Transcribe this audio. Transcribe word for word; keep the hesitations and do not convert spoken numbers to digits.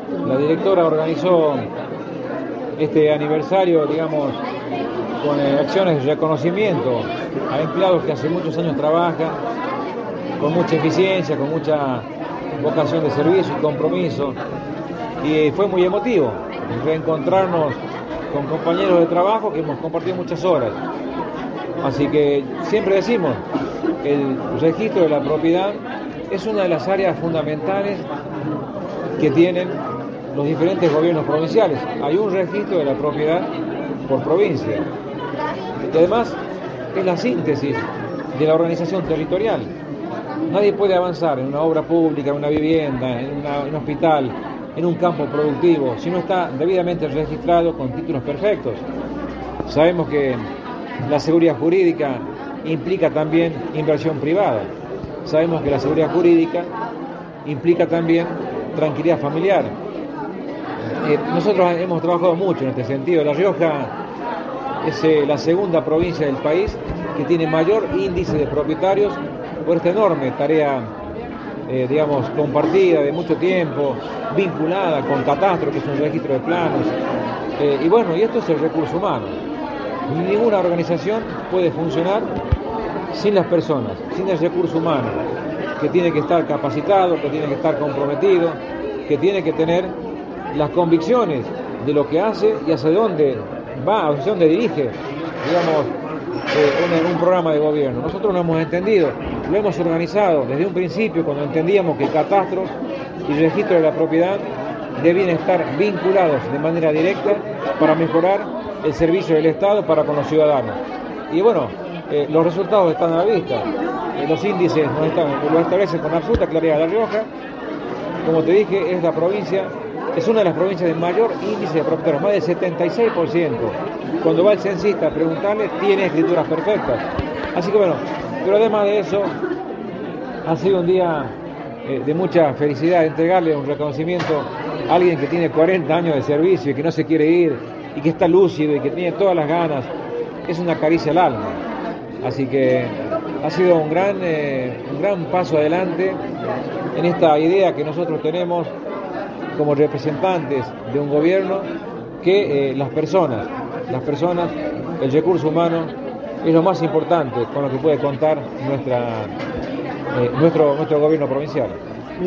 La directora organizó este aniversario, digamos, con eh, acciones de reconocimiento a empleados que hace muchos años trabajan con mucha eficiencia, con mucha vocación de servicio y compromiso. Y fue muy emotivo reencontrarnos con compañeros de trabajo que hemos compartido muchas horas. Así que siempre decimos, el registro de la propiedad es una de las áreas fundamentales que tienen los diferentes gobiernos provinciales. Hay un registro de la propiedad por provincia. Y además es la síntesis de la organización territorial. Nadie puede avanzar en una obra pública, en una vivienda, en, una, en un hospital, en un campo productivo, si no está debidamente registrado con títulos perfectos. Sabemos que la seguridad jurídica implica también inversión privada. Sabemos que la seguridad jurídica implica también tranquilidad familiar. Eh, nosotros hemos trabajado mucho en este sentido. La Rioja es eh, la segunda provincia del país que tiene mayor índice de propietarios por esta enorme tarea, eh, digamos, compartida de mucho tiempo, vinculada con Catastro, que es un registro de planos. Eh, y bueno, y esto es el recurso humano. Ninguna organización puede funcionar sin las personas, sin el recurso humano, que tiene que estar capacitado, que tiene que estar comprometido, que tiene que tener las convicciones de lo que hace y hacia dónde va, hacia dónde dirige, digamos, eh, un, un programa de gobierno. Nosotros lo hemos entendido, lo hemos organizado desde un principio cuando entendíamos que el catastro y el registro de la propiedad debían estar vinculados de manera directa para mejorar el servicio del Estado para con los ciudadanos. Y bueno, eh, los resultados están a la vista. Eh, los índices nos están, lo establecen con absoluta claridad. La Rioja, como te dije, es la provincia, es una de las provincias de mayor índice de propietarios, más del setenta y seis por ciento. Cuando va el censista a preguntarle, tiene escrituras perfectas. Así que bueno, pero además de eso, ha sido un día eh, de mucha felicidad, entregarle un reconocimiento a alguien que tiene cuarenta años de servicio y que no se quiere ir, y que está lúcido y que tiene todas las ganas. Es una caricia al alma. Así que ha sido un gran, eh, un gran paso adelante en esta idea que nosotros tenemos como representantes de un gobierno, que eh, las personas, las personas, el recurso humano es lo más importante con lo que puede contar nuestra, eh, nuestro, nuestro gobierno provincial.